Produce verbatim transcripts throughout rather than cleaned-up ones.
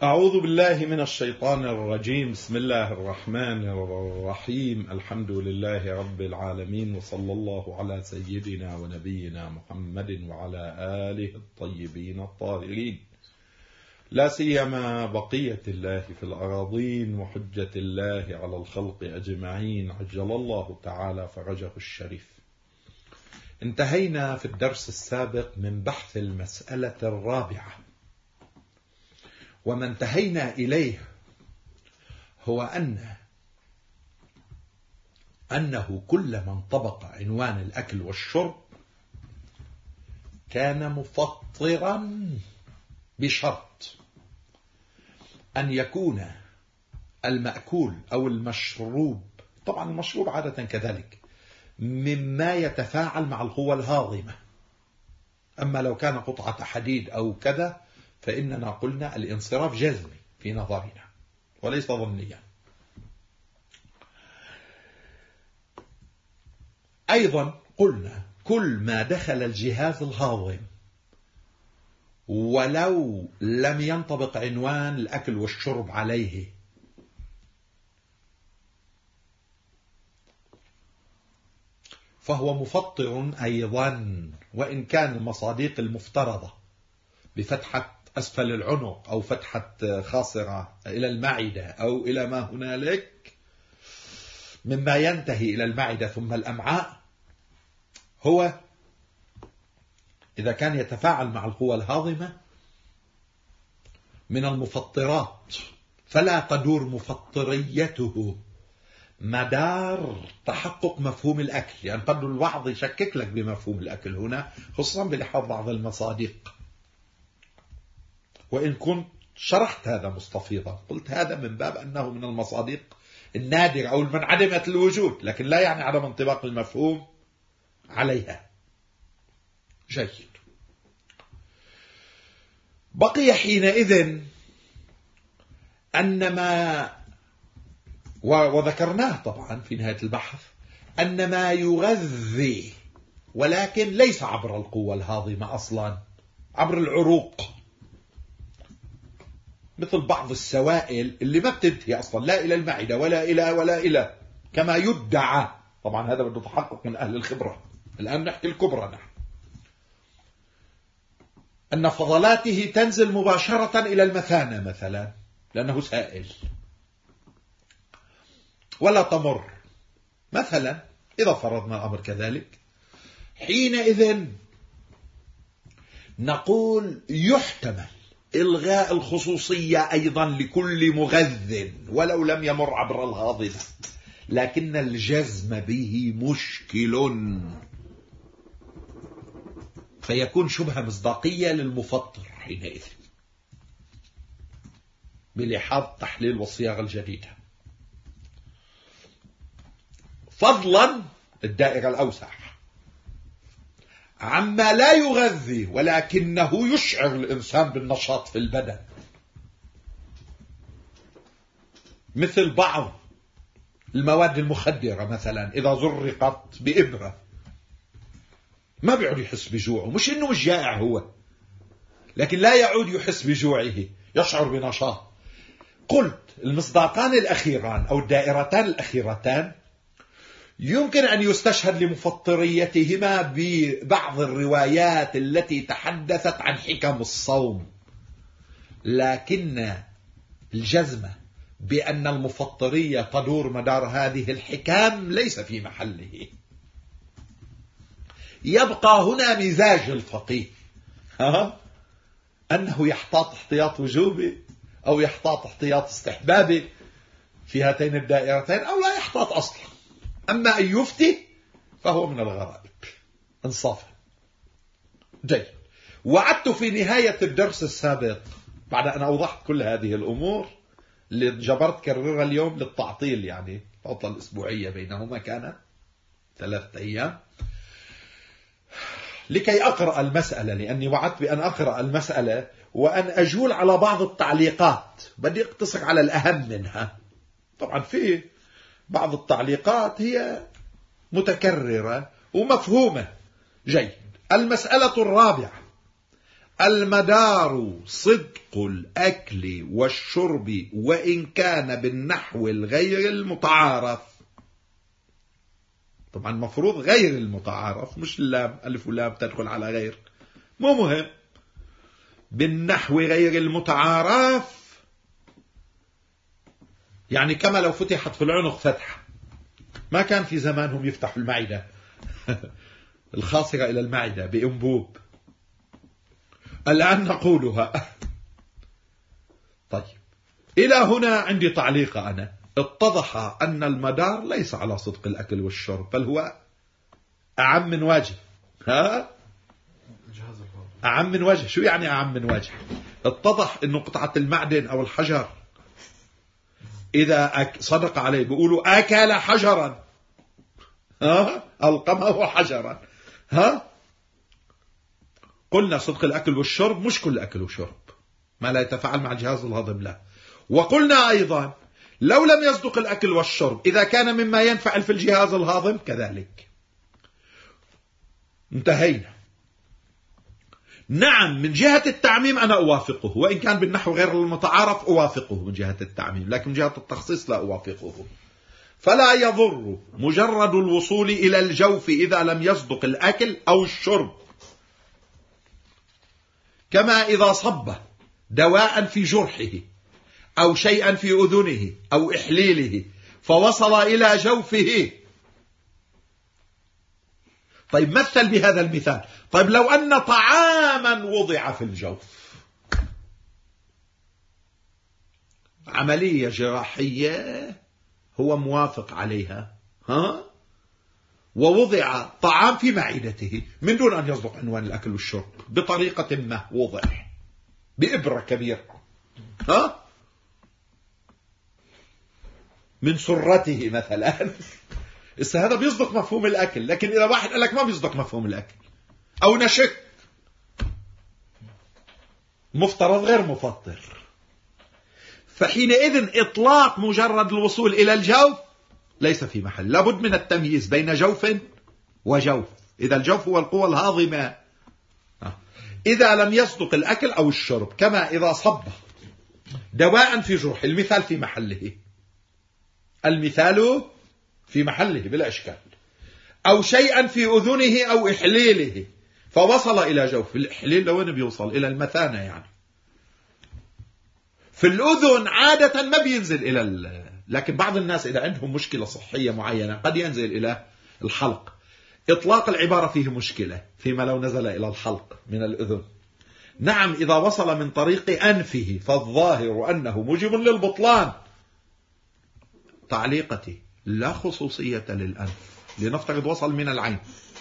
أعوذ بالله من الشيطان الرجيم. بسم الله الرحمن الرحيم. الحمد لله رب العالمين، وصلى الله على سيدنا ونبينا محمد وعلى آله الطيبين الطاهرين، لا سيما بقية الله في الأراضين وحجة الله على الخلق أجمعين، عجل الله تعالى فرجه الشريف. انتهينا في الدرس السابق من بحث المسألة الرابعة، وما انتهينا إليه هو أن أنه كل من طبق عنوان الأكل والشرب كان مفطرا بشرط أن يكون المأكول أو المشروب، طبعا المشروب عادة كذلك، مما يتفاعل مع القوى الهاضمة. أما لو كان قطعة حديد أو كذا فإننا قلنا الانصراف جزمي في نظرنا وليس ظنيا. أيضا قلنا كل ما دخل الجهاز الهاضم ولو لم ينطبق عنوان الأكل والشرب عليه، فهو مفطر أيضا، وإن كان المصاديق المفترضة بفتحة أسفل العنق أو فتحة خاصرة إلى المعدة أو إلى ما هنالك مما ينتهي إلى المعدة ثم الأمعاء، هو إذا كان يتفاعل مع القوى الهاضمة من المفطرات، فلا تدور مفطريته مدار تحقق مفهوم الأكل. يعني قد البعض يشكك لك بمفهوم الأكل هنا، خصوصا بلحاظ بعض المصادق، وإن كنت شرحت هذا مستفيضا، قلت هذا من باب أنه من المصادق النادرة أو المنعدمة الوجود، لكن لا يعني عدم انطباق المفهوم عليها. جيد. بقي حينئذ أن ما وذكرناه طبعا في نهاية البحث أن ما يغذي ولكن ليس عبر القوة الهاضمة أصلا، عبر العروق، مثل بعض السوائل اللي ما بتنتهي أصلا لا إلى المعدة ولا إلى ولا إلى كما يدعى. طبعا هذا بده تحقق من أهل الخبرة، الآن نحكي الكبرى نحن، أن فضلاته تنزل مباشرة إلى المثانة مثلا لأنه سائل، ولا تمر مثلا. إذا فرضنا الأمر كذلك، حينئذ نقول يحتمل إلغاء الخصوصية أيضا لكل مغذ ولو لم يمر عبر الهاضمة، لكن الجزم به مشكل، فيكون شبهة مصداقية للمفطر حينئذ بلحاظ تحليل والصياغة الجديدة، فضلا الدائرة الأوسع عما لا يغذي ولكنه يشعر الإنسان بالنشاط في البدن، مثل بعض المواد المخدرة مثلا إذا زرقت بإبرة ما بيعود يحس بجوعه، مش إنه مش جائع هو، لكن لا يعود يحس بجوعه، يشعر بنشاط. قلت المصداقان الأخيران أو الدائرتان الأخيرتان يمكن أن يستشهد لمفطريتهما ببعض الروايات التي تحدثت عن حكم الصوم، لكن الجزم بأن المفطرية تدور مدار هذه الحكام ليس في محله. يبقى هنا مزاج الفقيه، ها؟ أنه يحتاط احتياط وجوبي أو يحتاط احتياط استحبابي في هاتين الدائرتين، أو لا يحتاط أصلا. أما أن يفتي فهو من الغرائب انصافا. جيد. وعدت في نهاية الدرس السابق بعد أن أوضحت كل هذه الأمور اللي جبرت كررها اليوم للتعطيل، يعني العطلة الأسبوعية بينهما كانت ثلاثة أيام، لكي أقرأ المسألة، لأني وعدت بأن أقرأ المسألة وأن أجول على بعض التعليقات، بدي أقتصر على الأهم منها. طبعا في بعض التعليقات هي متكررة ومفهومة. جيد. المسألة الرابعة المدار صدق الأكل والشرب وإن كان بالنحو الغير المتعارف. طبعا مفروض غير المتعارف، مش اللام ألف ولام تدخل على غير، مو مهم. بالنحو غير المتعارف يعني كما لو فتحت في العنق فتحة، ما كان في زمانهم يفتحوا المعدة الخاصرة إلى المعدة بأنبوب، الآن نقولها. طيب إلى هنا عندي تعليق أنا. اتضح أن المدار ليس على صدق الأكل والشرب، بل هو أعم من وجه. ها؟ أعم من وجه. شو يعني أعم من وجه؟ اتضح أنه قطعة المعدن أو الحجر إذا صدق عليه بيقولوا أكل حجرا، ها؟ ألقمه حجرا. ها؟ قلنا صدق الأكل والشرب مش كل أكل وشرب، ما لا يتفاعل مع الجهاز الهضم لا. وقلنا أيضا لو لم يصدق الأكل والشرب إذا كان مما ينفعل في الجهاز الهضم كذلك. انتهينا. نعم من جهة التعميم أنا أوافقه، وإن كان بالنحو غير المتعارف أوافقه من جهة التعميم، لكن من جهة التخصيص لا أوافقه. فلا يضر مجرد الوصول إلى الجوف إذا لم يصدق الأكل أو الشرب، كما إذا صب دواء في جرحه أو شيئا في أذنه أو إحليله فوصل إلى جوفه. طيب مثل بهذا المثال. طيب لو أن طعاما وضع في الجوف، عملية جراحية هو موافق عليها، ها؟ ووضع طعام في معدته من دون أن يصدق عنوان الأكل والشرب، بطريقة ما وضع بإبرة كبيرة، ها؟ من سرته مثلا. إذا هذا بيصدق مفهوم الأكل، لكن إذا واحد قال لك ما بيصدق مفهوم الأكل أو نشك، مفترض غير مفطر، فحينئذ إطلاق مجرد الوصول إلى الجوف ليس في محل. لابد من التمييز بين جوف وجوف. إذا الجوف هو القوة الهاضمة إذا لم يصدق الأكل أو الشرب، كما إذا صب دواء في جرح، المثال في محله، المثال في محله بلا إشكال، أو شيئا في أذنه أو إحليله فوصل إلى جوف. الإحليل لوين بيوصل؟ إلى المثانة يعني. في الأذن عادة ما بينزل إلى ال... لكن بعض الناس إذا عندهم مشكلة صحية معينة قد ينزل إلى الحلق. إطلاق العبارة فيه مشكلة فيما لو نزل إلى الحلق من الأذن. نعم إذا وصل من طريق أنفه فالظاهر أنه موجب للبطلان. تعليقتي لا خصوصية للأنف، لنفترض وصل من العين.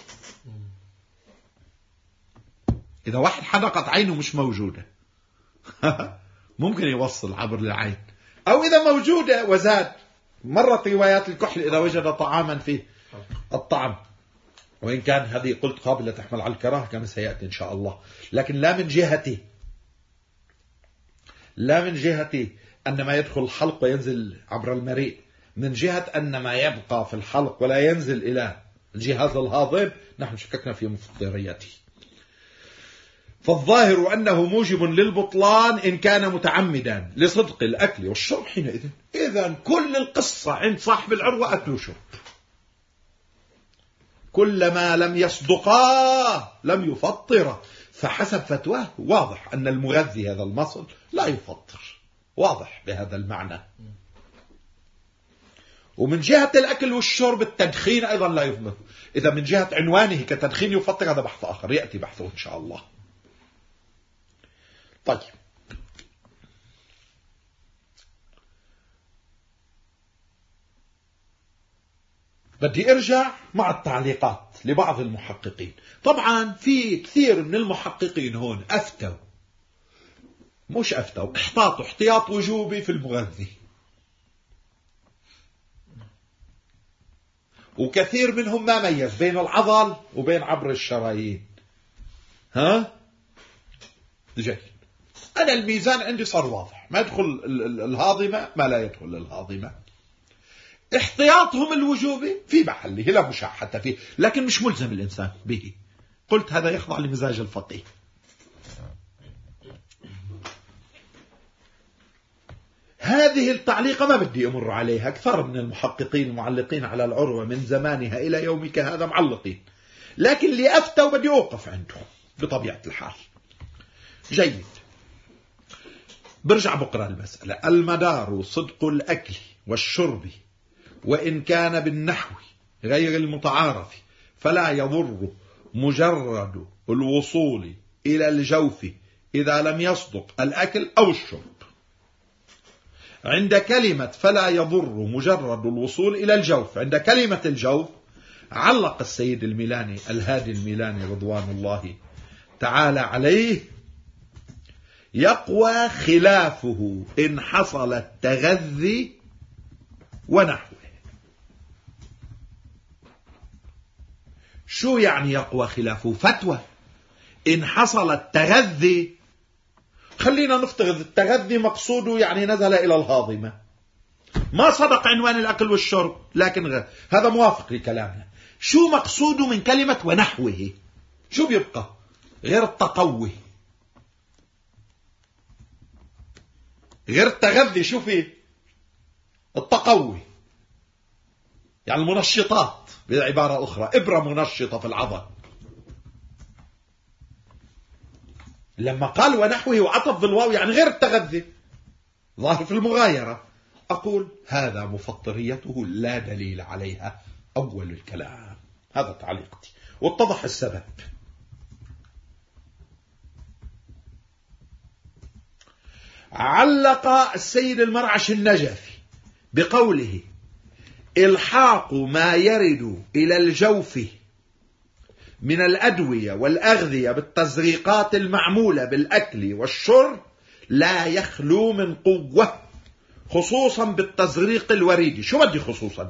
إذا واحد حدقت عينه مش موجودة ممكن يوصل عبر العين، أو إذا موجودة وزاد. مرت روايات الكحل إذا وجد طعاما فيه الطعم، وإن كان هذه قلت قابلة تحمل على الكراهة كما سيأتي إن شاء الله، لكن لا من جهتي لا من جهتي أن ما يدخل الحلق وينزل عبر المريء، من جهة أن ما يبقى في الحلق ولا ينزل إلى الجهاز الهاضم نحن شككنا في مفطريته. فالظاهر أنه موجب للبطلان إن كان متعمدا لصدق الأكل والشرب حينئذ. إذن كل القصة عند صاحب العروة أكل وشرب، كلما لم يصدقا لم يفطر. فحسب فتواه واضح أن المغذي هذا المصل لا يفطر، واضح بهذا المعنى. ومن جهة الأكل والشرب التدخين أيضا لا يفطر. إذا من جهة عنوانه كتدخين يفطر هذا بحث آخر يأتي بحثه إن شاء الله. طيب بدي ارجع مع التعليقات لبعض المحققين. طبعا في كثير من المحققين هون افتوا، مش افتوا، احتاطوا احتياط وجوبي في المغذي، وكثير منهم ما ميز بين العضل وبين عبر الشرايين. ها جيد. أنا الميزان عندي صار واضح، ما يدخل الهاضمة ما لا يدخل الهاضمة. احتياطهم الوجوبي في محله لا مشاحة فيه، لكن مش ملزم الإنسان به. قلت هذا يخضع لمزاج الفقيه. هذه التعليقة ما بدي أمر عليها، أكثر من المحققين المعلقين على العروة من زمانها إلى يومك هذا معلقين، لكن اللي أفتى وبدي أوقف عنده بطبيعة الحال. جيد، برجع بقرأ المسألة. المدار صدق الأكل والشرب وإن كان بالنحو غير المتعارف، فلا يضر مجرد الوصول إلى الجوف إذا لم يصدق الأكل أو الشرب. عند كلمة فلا يضر مجرد الوصول إلى الجوف، عند كلمة الجوف علق السيد الميلاني الهادي الميلاني رضوان الله تعالى عليه: يقوى خلافه إن حصل التغذي ونحوه. شو يعني يقوى خلافه؟ فتوى إن حصل التغذي. خلينا نفترض التغذي مقصوده يعني نزل إلى الهاضمة، ما صدق عنوان الأكل والشرب، لكن غير. هذا موافق لكلامنا. شو مقصوده من كلمة ونحوه؟ شو بيبقى غير التقوي، غير التغذي؟ شو فيه؟ التقوي، يعني المنشطات بعبارة أخرى، إبرة منشطة في العضل. لما قال ونحوه وعطف بالواو يعني غير التغذي، ظاهر في المغايرة. أقول هذا مفطريته لا دليل عليها أول الكلام. هذا تعليقتي، واتضح السبب. علق السيد المرعش النجفي بقوله: إلحاق ما يرد إلى الجوف من الأدوية والأغذية بالتزريقات المعمولة بالأكل والشرب لا يخلو من قوة، خصوصا بالتزريق الوريدي. شو بدي خصوصا؟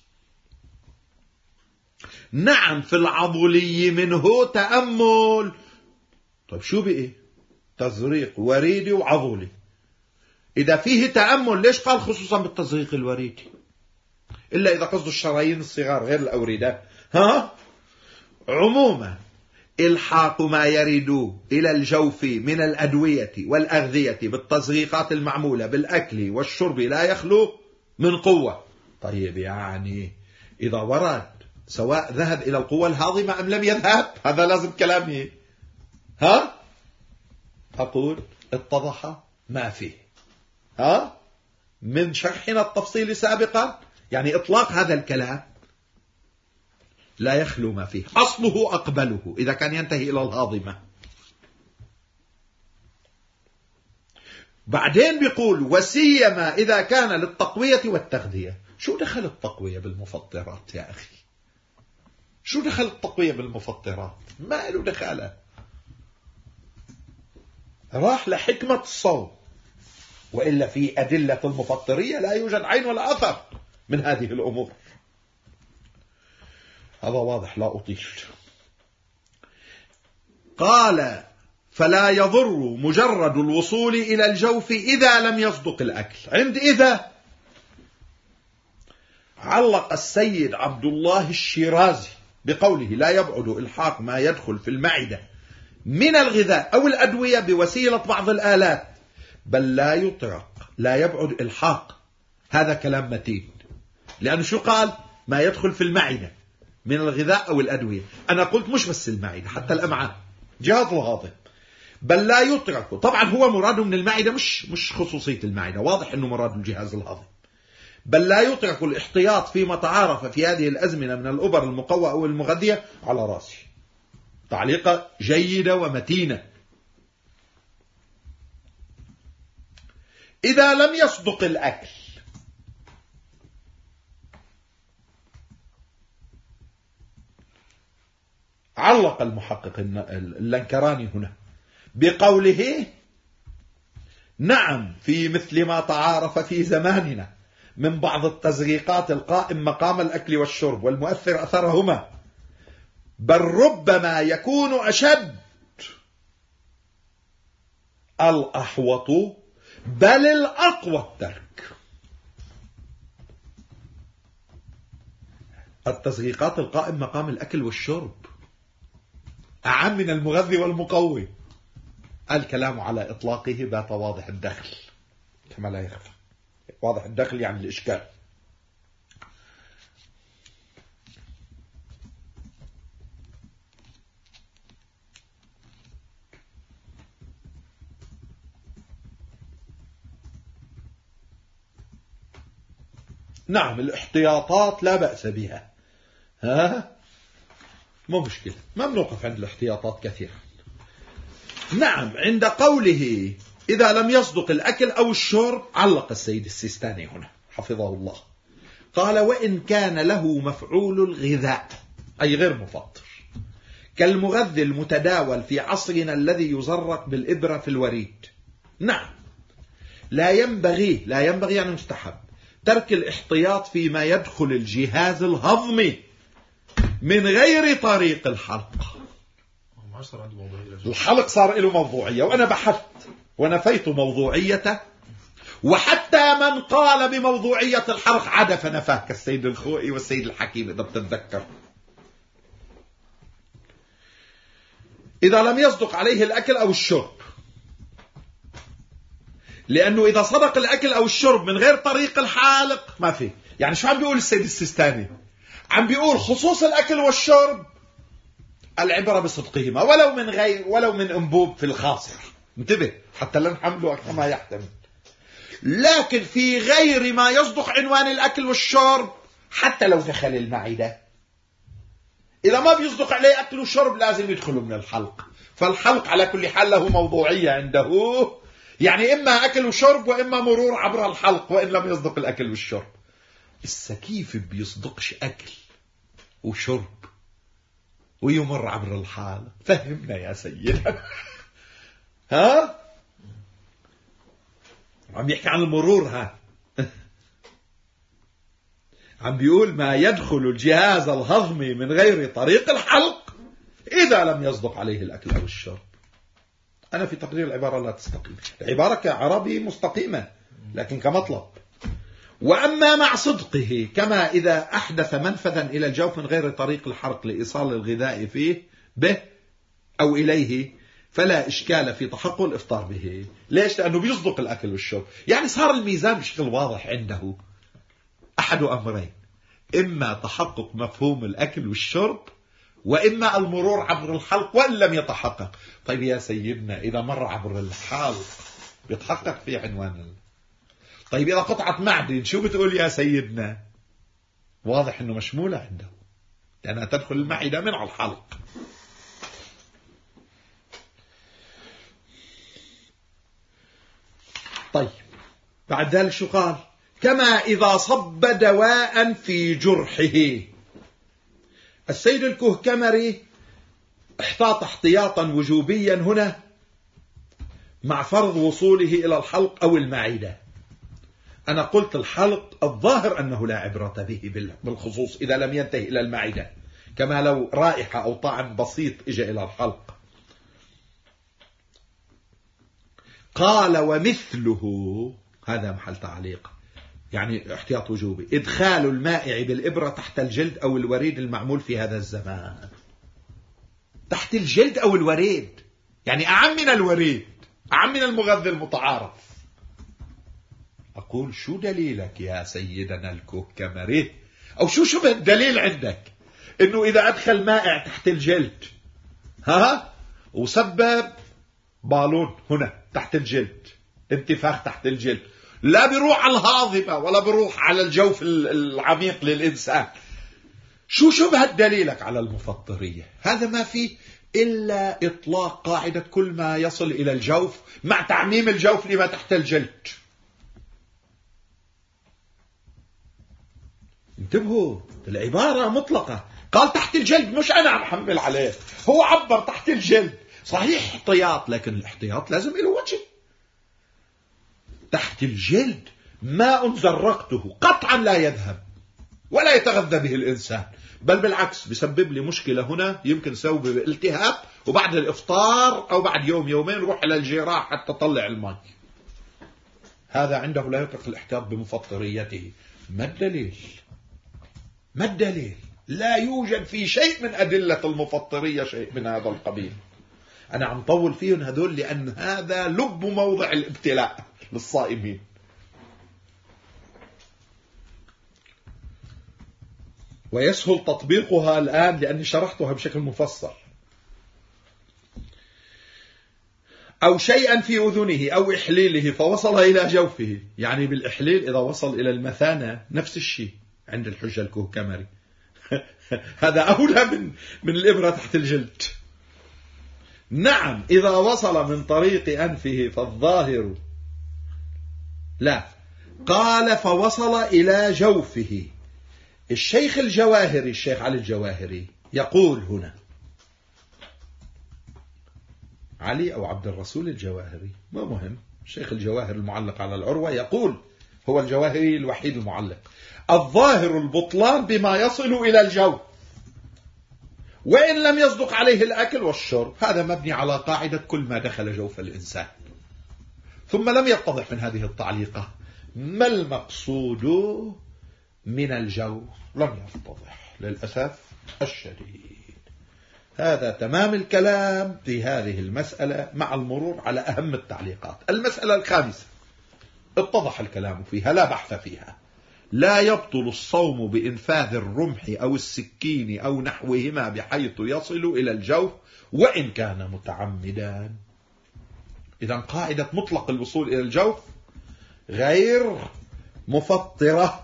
نعم، في العضلي منه تأمل. طيب شو بإيه؟ تزريق وريدي وعضلي. إذا فيه تأمل ليش قال خصوصا بالتزريق الوريدي؟ إلا إذا قصدوا الشرايين الصغار غير الأوردة. ها؟ عموما إلحاق ما يرد إلى الجوف من الأدوية والأغذية بالتزريقات المعمولة بالأكل والشرب لا يخلو من قوة. طيب يعني إذا ورد سواء ذهب إلى القوة الهاضمة أم لم يذهب، هذا لازم كلامي. ها؟ أقول اتضح ما فيه. ها؟ من شرحنا التفصيل سابقا، يعني إطلاق هذا الكلام لا يخلو ما فيه. أصله أقبله إذا كان ينتهي إلى الهاضمة. بعدين بيقول وسيما إذا كان للتقوية والتغذية. شو دخل التقوية بالمفطرات يا أخي؟ شو دخل التقوية بالمفطرات؟ ما له دخالة. راح لحكمة الصوم، وإلا في أدلة المفطرية لا يوجد عين ولا أثر من هذه الأمور. هذا واضح، لا أطيل. قال فلا يضر مجرد الوصول إلى الجوف إذا لم يصدق الأكل. عند إذا علق السيد عبد الله الشيرازي بقوله لا يبعد إلحاق ما يدخل في المعدة من الغذاء أو الأدوية بوسيلة بعض الآلات، بل لا يطرق، لا يبعد إلحاق. هذا كلام متين، لأنه شو قال؟ ما يدخل في المعدة من الغذاء أو الأدوية. أنا قلت مش بس المعدة، حتى الأمعاء، جهاز الهاضم. بل لا يترك. طبعا هو مراده من المعدة مش مش خصوصية المعدة، واضح أنه مراده الجهاز الهاضم. بل لا يترك الاحتياط فيما تعارف في هذه الأزمنة من الأبر المقوى أو المغذية على راسي. تعليقة جيدة ومتينة. إذا لم يصدق الأكل، علق المحقق اللنكراني هنا بقوله نعم في مثل ما تعارف في زماننا من بعض التزريقات القائم مقام الأكل والشرب والمؤثر أثرهما، بل ربما يكون أشد الأحوط بل الأقوى الترك. التزريقات القائم مقام الأكل والشرب أعم من المغذي والمقوي. الكلام على إطلاقه بات واضح الدخل كما لا يخفى. واضح الدخل يعني الإشكال. نعم الاحتياطات لا بأس بها، ها مو مشكلة، ما بنوقف عند الاحتياطات كثيرا. نعم عند قوله إذا لم يصدق الأكل أو الشرب، علق السيد السيستاني هنا حفظه الله، قال وإن كان له مفعول الغذاء أي غير مفطر كالمغذي المتداول في عصرنا الذي يزرق بالإبرة في الوريد، نعم لا ينبغي لا ينبغي يعني مستحب ترك الاحتياط فيما يدخل الجهاز الهضمي من غير طريق الحلق. الحلق صار له موضوعية، وأنا بحثت ونفيت موضوعيته، وحتى من قال بموضوعية الحلق عاد فنفاه كالسيد الخوئي والسيد الحكيم إذا بتتذكر. إذا لم يصدق عليه الأكل أو الشرب، لأنه إذا صدق الأكل أو الشرب من غير طريق الحالق ما في. يعني شو عم بيقول السيد السيستاني؟ عم بيقول خصوص الأكل والشرب العبرة بصدقهما ولو من غير ولو من أنبوب في الخاصر، انتبه حتى لا نحمله أكثر ما يحتمل. لكن في غير ما يصدق عنوان الأكل والشرب حتى لو دخل المعدة، إذا ما بيصدق عليه أكل وشرب لازم يدخلوا من الحلق. فالحلق على كل حال له موضوعية عنده، يعني إما أكل وشرب وإما مرور عبر الحلق وإن لم يصدق الأكل والشرب. السكيف بيصدقش أكل وشرب ويمر عبر الحالق، فهمنا يا سيدنا. ها عم يحكي عن المرور، ها عم بيقول ما يدخل الجهاز الهضمي من غير طريق الحلق إذا لم يصدق عليه الأكل أو الشرب. أنا في تقدير العبارة لا تستقيم، العبارة كعربي مستقيمة لكن كمطلب. وأما مع صدقه كما إذا أحدث منفذا إلى الجوف من غير طريق الحرق لإيصال الغذاء فيه به أو إليه فلا إشكال في تحقق الإفطار به. ليش؟ لأنه بيصدق الأكل والشرب. يعني صار الميزان بشكل واضح عنده أحد أمرين، إما تحقق مفهوم الأكل والشرب وإما المرور عبر الحلق وإن لم يتحقق. طيب يا سيدنا إذا مر عبر الحلق بيتحقق في عنوان ال... طيب إذا قطعة معدن شو بتقول يا سيدنا؟ واضح أنه مشمولة عنده لأنها تدخل المعدة من على الحلق. طيب بعد ذلك شو قال؟ كما إذا صب دواء في جرحه. السيد الكهكمري احتاط احتياطا وجوبيا هنا مع فرض وصوله إلى الحلق أو المعدة. أنا قلت الحلق الظاهر أنه لا عبرة به بالخصوص إذا لم ينتهي إلى المعدة، كما لو رائحة أو طعم بسيط إجا إلى الحلق. قال ومثله، هذا محل تعليق، يعني احتياط وجوبي، إدخال المائع بالإبرة تحت الجلد أو الوريد المعمول في هذا الزمان. تحت الجلد أو الوريد يعني أعم من الوريد، أعم من المغذي المتعارف. أقول شو دليلك يا سيدنا الكهكمري؟ أو شو شبه الدليل عندك إنه إذا أدخل مائع تحت الجلد ها وسبب بالون هنا تحت الجلد، انتفاخ تحت الجلد، لا بيروح على الهاضمة ولا بيروح على الجوف العميق للإنسان، شو شبه دليلك على المفطرية؟ هذا ما فيه إلا إطلاق قاعدة كل ما يصل إلى الجوف مع تعميم الجوف لما تحت الجلد. انتبهوا العبارة مطلقة، قال تحت الجلد، مش أنا عم حمل عليه، هو عبر تحت الجلد. صحيح احتياط لكن الاحتياط لازم له وجه. تحت الجلد ماء زرقته قطعا لا يذهب ولا يتغذى به الإنسان، بل بالعكس بيسبب لي مشكلة هنا يمكن سبب التهاب، وبعد الإفطار أو بعد يوم يومين روح إلى الجراح حتى تطلع الماء. هذا عنده لا يطلق الاحتياط بمفطريته. ما الدليل؟ ما الدليل؟ لا يوجد في شيء من أدلة المفطرية شيء من هذا القبيل. أنا عم طول فيهم هذول لأن هذا لب موضع الابتلاء للصائمين. ويسهل تطبيقها الآن لأني شرحتها بشكل مفصل. أو شيئا في أذنه أو إحليله فوصل إلى جوفه، يعني بالإحليل إذا وصل إلى المثانة نفس الشيء عند الحجة الكوكمري هذا أولى من من الإبرة تحت الجلد. نعم إذا وصل من طريق أنفه فالظاهر لا، قال فوصل إلى جوفه. الشيخ الجواهري الشيخ علي الجواهري يقول هنا، علي أو عبد الرسول الجواهري ما مهم، الشيخ الجواهر المعلق على العروة يقول، هو الجواهري الوحيد المعلق، الظاهر البطلان بما يصل إلى الجوف وإن لم يصدق عليه الأكل والشرب. هذا مبني على قاعدة كل ما دخل جوف الإنسان. ثم لم يتضح من هذه التعليقة ما المقصود من الجوف، لم يتضح للأسف الشديد. هذا تمام الكلام في هذه المسألة مع المرور على أهم التعليقات. المسألة الخامسة اتضح الكلام فيها لا بحث فيها، لا يبطل الصوم بإنفاذ الرمح أو السكين أو نحوهما بحيث يصل إلى الجوف وإن كان متعمدا. إذا قاعدة مطلق الوصول إلى الجوف غير مفطرة.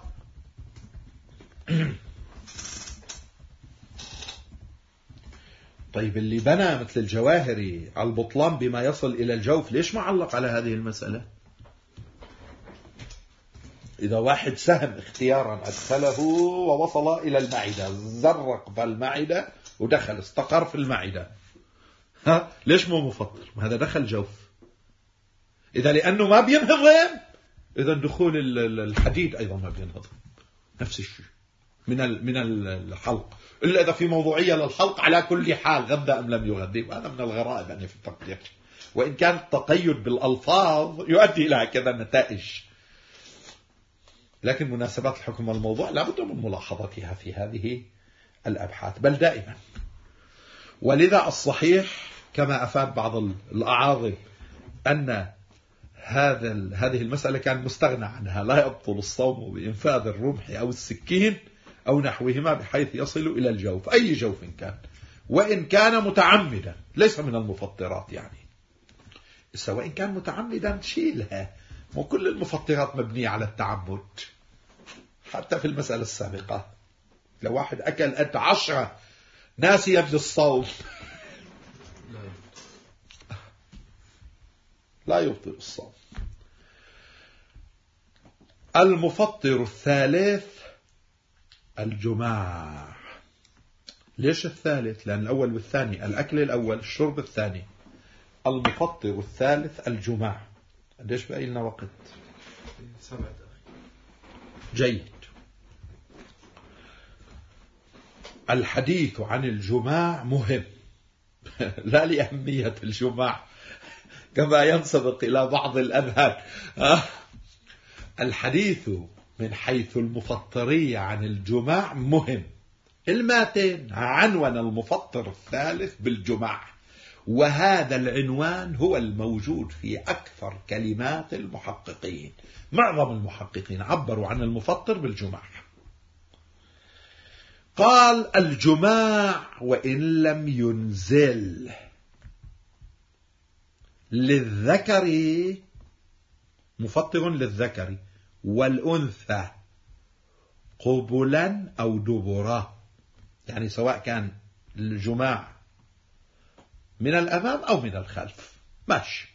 طيب اللي بنى مثل الجواهري على البطلان بما يصل إلى الجوف ليش ما علق على هذه المسألة؟ إذا واحد سهم اختيارا أدخله ووصل إلى المعدة، زرق بالمعدة ودخل استقر في المعدة، ها ليش مو مفطر؟ هذا دخل جوف. إذا لأنه ما بينهضم، إذا دخول الحديد أيضا ما بينهضم، نفس الشيء من من الحلق، إلا إذا في موضوعية للحلق على كل حال غذى أم لم يغذي، وهذا من الغرائب يعني في التقدير، وإن كان التقيد بالألفاظ يؤدي إلى كذا نتائج، لكن مناسبات الحكم والموضوع لابد من ملاحظتها في هذه الأبحاث بل دائما. ولذا الصحيح كما أفاد بعض الأعاظم أن هذا هذه المسألة كان مستغنى عنها، لا يبطل الصوم بإنفاذ الرمح أو السكين أو نحوهما بحيث يصل إلى الجوف، أي جوف كان وإن كان متعمدا، ليس من المفطرات يعني. سواء كان متعمدا شيلها، مو كل المفطرات مبنية على التعمد. حتى في المسألة السابقة لو واحد أكل أنت عشرة ناسيا بالصوم لا يبطل الصوم. المفطر الثالث الجماع. ليش الثالث؟ لأن الأول والثاني، الأكل الأول الشرب الثاني. المفطر الثالث الجماع. ليش بقى لنا وقت؟ جيد. الحديث عن الجماع مهم لا لأهمية الجماع كما ينسبق إلى بعض الأذهان. الحديث من حيث المفطرية عن الجماع مهم. الماتن عنوان المفطر الثالث بالجماع، وهذا العنوان هو الموجود في أكثر كلمات المحققين. معظم المحققين عبروا عن المفطر بالجماع. قال الجماع وإن لم ينزل للذكر، مفطر للذكر والأنثى قبلا أو دبرا، يعني سواء كان الجماع من الأمام أو من الخلف ماشي،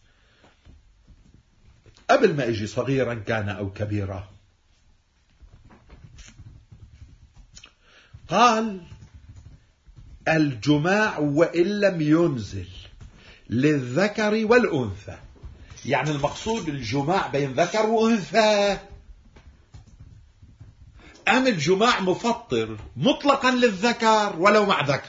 قبل ما يجي صغيرا كان أو كبيرا. قال الجماع وإن لم ينزل للذكر والأنثى، يعني المقصود الجماع بين ذكر وأنثى، أم الجماع مفطر مطلقا للذكر ولو مع ذكر،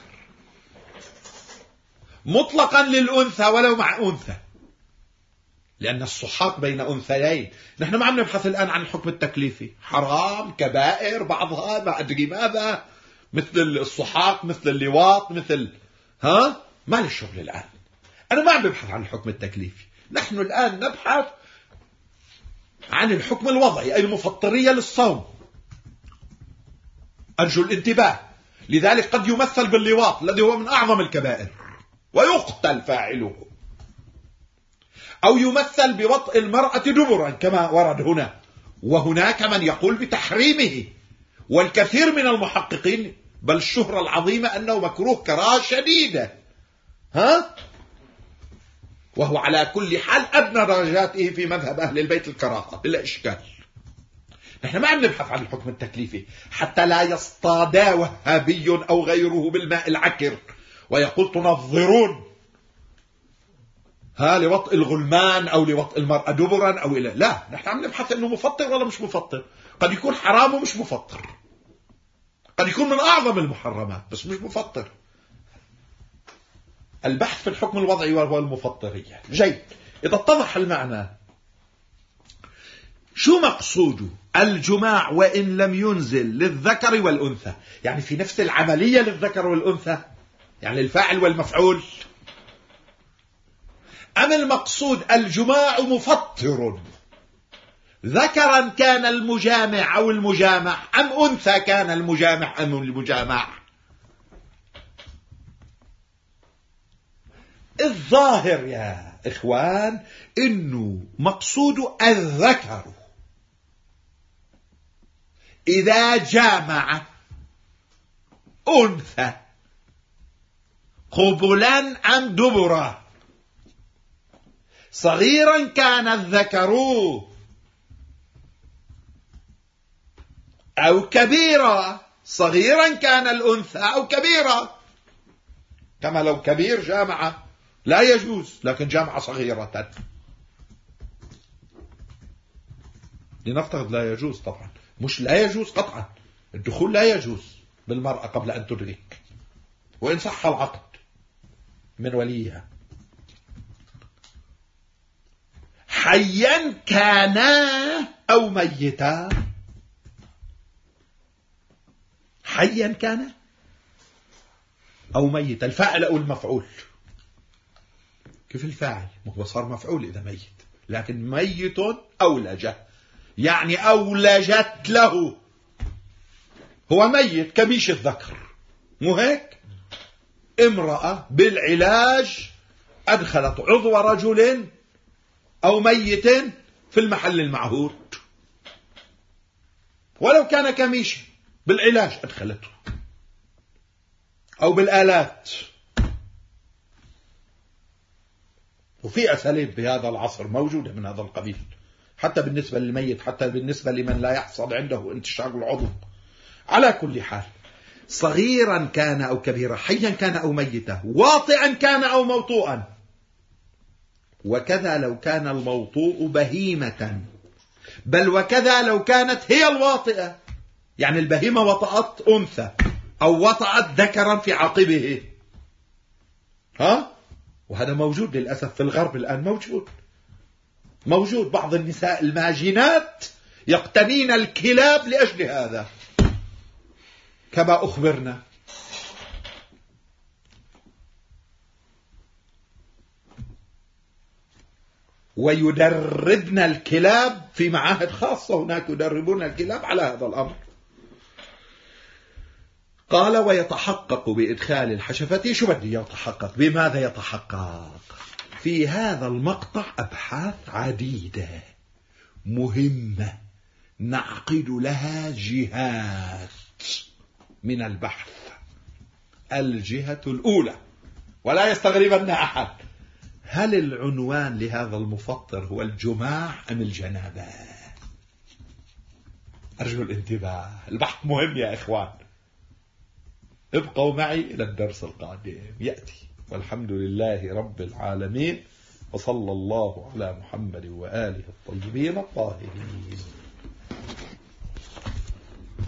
مطلقا للأنثى ولو مع أنثى، لأن الصحاق بين أنثيين. نحن ما عم نبحث الآن عن الحكم التكليفي، حرام كبائر بعضها ما أدري ماذا، مثل الصحاق مثل اللواط مثل ها، ما للشغل الآن. أنا ما عم ببحث عن الحكم التكليفي، نحن الآن نبحث عن الحكم الوضعي، أي المفطرية للصوم. أرجو الانتباه. لذلك قد يمثل باللواط الذي هو من أعظم الكبائر ويقتل فاعله، أو يمثل بوطء المرأة دبرا كما ورد هنا، وهناك من يقول بتحريمه، والكثير من المحققين بل الشهرة العظيمة أنه مكروه كراهة شديدة، ها؟ وهو على كل حال أدنى درجاته في مذهب أهل البيت الكراهة بلا إشكال. نحن ما عم نبحث عن الحكم التكليفي حتى لا يصطاد وهابي أو غيره بالماء العكر ويقول تنظرون ها لوطء الغلمان أو لوطء المرأة دبرا أو إلى، لا، نحن عم نبحث أنه مفطر ولا مش مفطر. قد يكون حرام ومش مفطر، قد يكون من أعظم المحرمات بس مش مفطر. البحث في الحكم الوضعي وهو المفطرية. جيد، إذا اتضح المعنى، شو مقصوده؟ الجماع وإن لم ينزل للذكر والأنثى، يعني في نفس العملية للذكر والأنثى، يعني الفاعل والمفعول، أم المقصود الجماع مفطر ذكرا كان المجامع أو المجامع، أم أنثى كان المجامع أم المجامع؟ الظاهر يا إخوان إنه مقصود الذكر إذا جامع أنثى قبلا أم دبرا، صغيرا كان الذكر أو كبيرا، صغيرا كان الأنثى أو كبيرا. كما لو كبير جامع لا يجوز، لكن جامع صغيرة لنفترض لا يجوز، طبعا مش لا يجوز قطعا، الدخول لا يجوز بالمرأة قبل أن تدرك وإن صح العقد من وليها. حيا كانا أو ميتا، حيا كان أو ميتا، الفاعل أو المفعول. كيف الفاعل؟ هو صار مفعول إذا ميت، لكن ميت أولج، يعني أولجت له، هو ميت كميش الذكر، مو هيك؟ امرأة بالعلاج أدخلت عضو رجل أو ميت في المحل المعهود، ولو كان كميشا بالعلاج أدخلته أو بالآلات. وفي أساليب بهذا العصر موجودة من هذا القبيل، حتى بالنسبة للميت، حتى بالنسبة لمن لا يحصل عنده انتشار العضو. على كل حال، صغيرا كان أو كبيرا، حيا كان أو ميتا، واطئا كان أو موطوءا، وكذا لو كان الموطوء بهيمة، بل وكذا لو كانت هي الواطئة، يعني البهيمة وطأت أنثى أو وطأت ذكرا في عقبه، ها؟ وهذا موجود للأسف في الغرب الآن، موجود موجود بعض النساء الماجنات يقتنين الكلاب لأجل هذا كما أخبرنا. ويدربن الكلاب في معاهد خاصة هناك، يدربون الكلاب على هذا الأمر. قال ويتحقق بإدخال الحشفة. شو بدي يتحقق؟ بماذا يتحقق؟ في هذا المقطع أبحاث عديدة مهمة نعقد لها جهات من البحث. الجهة الأولى، ولا يستغربن أحد، هل العنوان لهذا المفطر هو الجماع أم الجنابة؟ أرجو الانتباه، البحث مهم يا إخوان. ابقوا معي إلى الدرس القادم يأتي، والحمد لله رب العالمين، وصلى الله على محمد وآله الطيبين الطاهرين.